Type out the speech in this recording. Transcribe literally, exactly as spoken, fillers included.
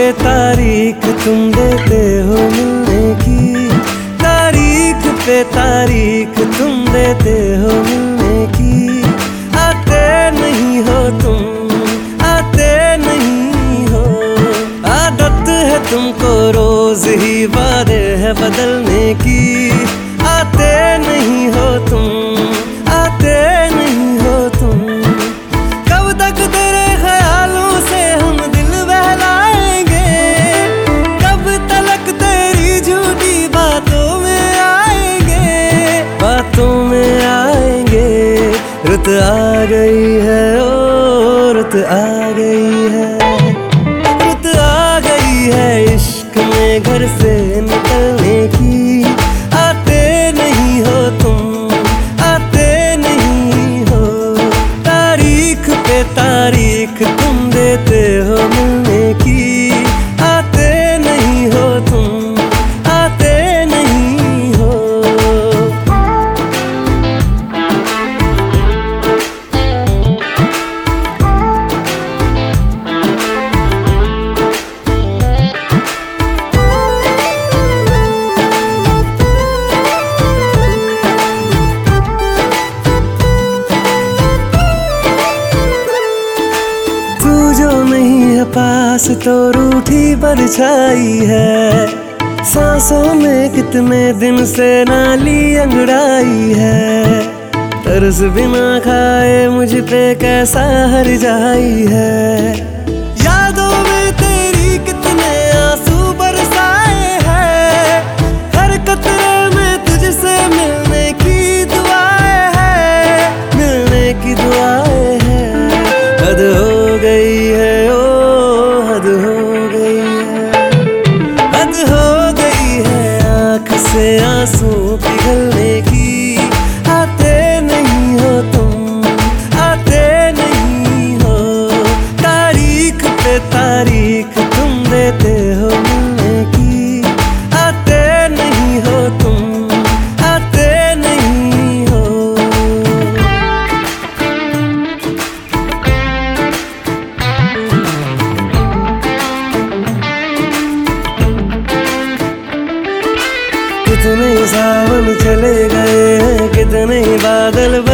पे तारीख तुम देते हो मिलने की, तारीख पे तारीख तुम देते हो मिलने की। आते नहीं हो तुम, आते नहीं हो, आदत है तुमको रोज ही वादे है बदलने की। आते नहीं हो तुम, आते नहीं हो तुम, कब तक तेरे ख्यालों से हम दिल बहलाएंगे, कब तलक तेरी झूठी बातों में आएंगे, बातों में आएंगे। रुत आ गई है ओ रुत आ गई है, रुत आ गई है इश्क में घर से निकलने की। आते नहीं हो तुम, आते नहीं हो, तारीख पे तारीख तुम देते हो मिलने की। आते नहीं हो तुम, आते नहीं हो। जो नहीं है पास तो रूठी परछाई है, सांसों में कितने दिन से नाली अंगड़ाई है। तरस बिना खाए मुझ पे कैसा हर जाई है, यादों में तेरी कितने आंसू बरसाए हैं। हर कतरे में तुझसे मिलने की दुआएं हैं, मिलने की दुआएं हैं। हद हो गई है ओ हद हो गई है, हद हो गई है आँख से आंसू पिघलने की। आते नहीं हो तुम, आते नहीं हो, तारीख पे तारीख तुम देते हो मिलने की। आते नहीं हो तुम, आते नहीं हो। कितने सावन चले गए हैं, कितने बादल